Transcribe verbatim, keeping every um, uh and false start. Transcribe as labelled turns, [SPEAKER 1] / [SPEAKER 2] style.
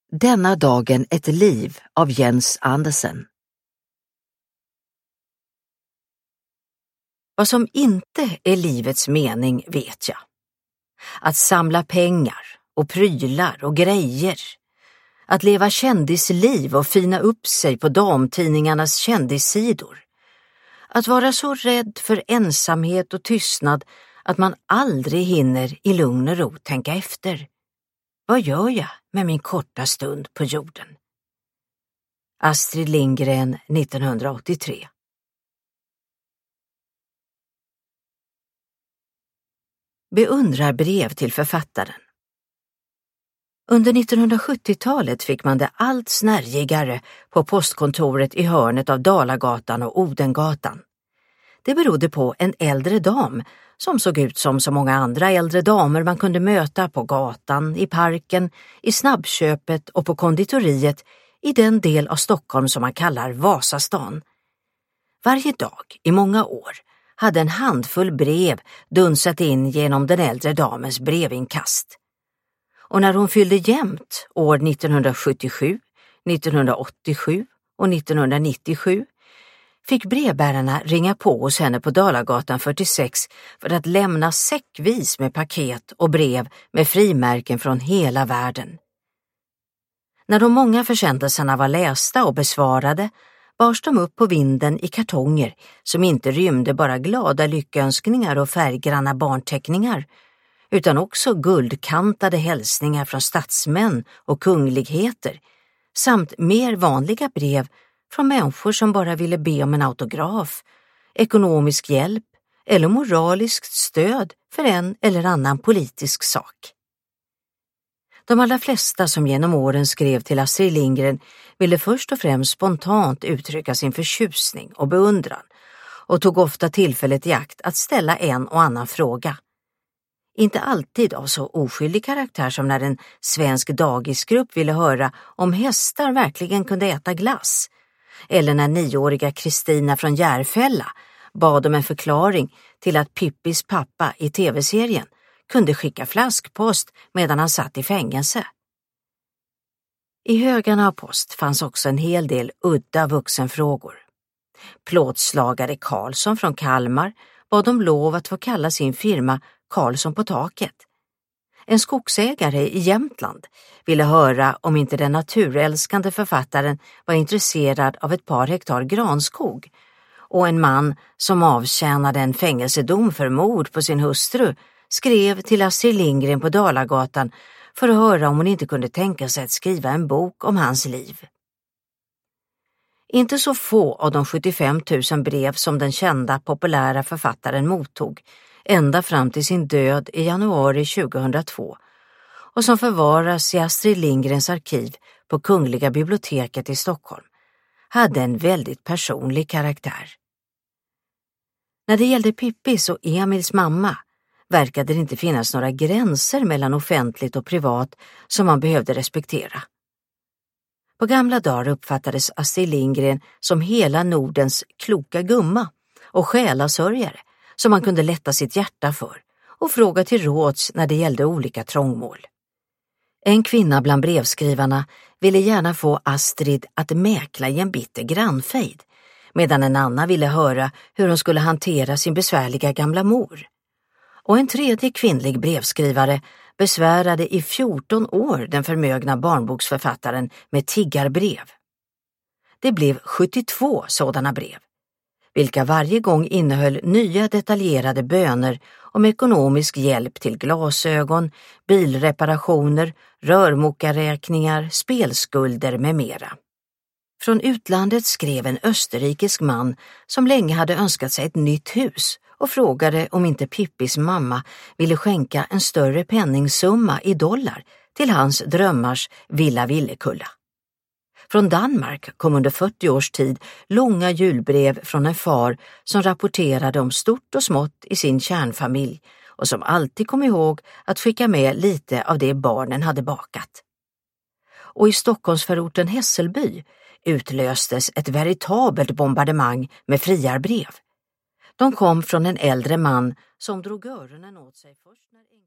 [SPEAKER 1] Denna dagen ett liv av Jens Andersen. Vad som inte är livets mening vet jag. Att samla pengar och prylar och grejer. Att leva kändisliv och fina upp sig på damtidningarnas kändissidor. Att vara så rädd för ensamhet och tystnad att man aldrig hinner i lugn och ro tänka efter. Vad gör jag med min korta stund på jorden? Astrid Lindgren, nittonhundraåttiotre. Beundrarbrev till författaren. Under nittonhundrasjuttiotalet fick man det allt snärjigare på postkontoret i hörnet av Dalagatan och Odengatan. Det berodde på en äldre dam som såg ut som så många andra äldre damer man kunde möta på gatan, i parken, i snabbköpet och på konditoriet i den del av Stockholm som man kallar Vasastan. Varje dag i många år hade en handfull brev dunsat in genom den äldre damens brevinkast. Och när hon fyllde jämnt år nittonhundrasjuttiosju, nittonhundraåttiosju och nittonhundranittiosju fick brevbärarna ringa på hos henne på Dalagatan fyrtiosex för att lämna säckvis med paket och brev med frimärken från hela världen. När de många försändelserna var lästa och besvarade bars de upp på vinden i kartonger som inte rymde bara glada lyckönskningar och färggranna barnteckningar, utan också guldkantade hälsningar från statsmän och kungligheter, samt mer vanliga brev från människor som bara ville be om en autograf, ekonomisk hjälp eller moraliskt stöd för en eller annan politisk sak. De allra flesta som genom åren skrev till Astrid Lindgren ville först och främst spontant uttrycka sin förtjusning och beundran och tog ofta tillfället i akt att ställa en och annan fråga. Inte alltid av så oskyldig karaktär som när en svensk dagisgrupp ville höra om hästar verkligen kunde äta glass, eller när nioåriga Kristina från Järfälla bad om en förklaring till att Pippis pappa i tv-serien kunde skicka flaskpost medan han satt i fängelse. I högarna av post fanns också en hel del udda vuxenfrågor. Plåtslagare Karlsson från Kalmar bad om lov att få kalla sin firma Karlsson på taket. En skogsägare i Jämtland ville höra om inte den naturälskande författaren var intresserad av ett par hektar granskog, och en man som avtjänade en fängelsedom för mord på sin hustru skrev till Astrid Lindgren på Dalagatan för att höra om hon inte kunde tänka sig att skriva en bok om hans liv. Inte så få av de sjuttiofem tusen brev som den kända populära författaren mottog ända fram till sin död i januari tjugohundratvå och som förvaras i Astrid Lindgrens arkiv på Kungliga biblioteket i Stockholm hade en väldigt personlig karaktär. När det gällde Pippis och Emils mamma verkade det inte finnas några gränser mellan offentligt och privat som man behövde respektera. På gamla dagar uppfattades Astrid Lindgren som hela Nordens kloka gumma och själasörjare som man kunde lätta sitt hjärta för och fråga till råds när det gällde olika trångmål. En kvinna bland brevskrivarna ville gärna få Astrid att mäkla i en bitter grannfejd, medan en annan ville höra hur hon skulle hantera sin besvärliga gamla mor. Och en tredje kvinnlig brevskrivare besvärade i fjorton år den förmögna barnboksförfattaren med tiggarbrev. Det blev sjuttiotvå sådana brev, vilka varje gång innehöll nya detaljerade böner om ekonomisk hjälp till glasögon, bilreparationer, rörmokarräkningar, spelskulder med mera. Från utlandet skrev en österrikisk man som länge hade önskat sig ett nytt hus och frågade om inte Pippis mamma ville skänka en större penningsumma i dollar till hans drömmars Villa Villekulla. Från Danmark kom under fyrtio års tid långa julbrev från en far som rapporterade om stort och smått i sin kärnfamilj och som alltid kom ihåg att skicka med lite av det barnen hade bakat. Och i Stockholmsförorten Hässelby utlöstes ett veritabelt bombardemang med friarbrev. De kom från en äldre man som drog öronen åt sig först när